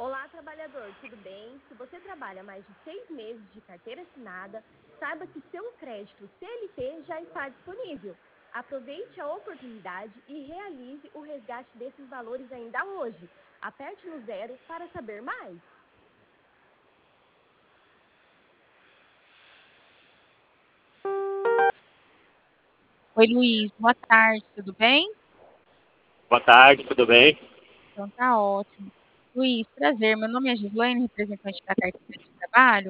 Olá, trabalhador, tudo bem? Se você trabalha mais de 6 meses de carteira assinada, saiba que seu crédito CLT já está disponível. Aproveite a oportunidade e realize o resgate desses valores ainda hoje. Aperte no zero para saber mais. Oi, Luiz, boa tarde, tudo bem? Boa tarde, tudo bem? Então tá ótimo. Luiz, prazer, meu nome é Gislaine, representante da carteira de trabalho.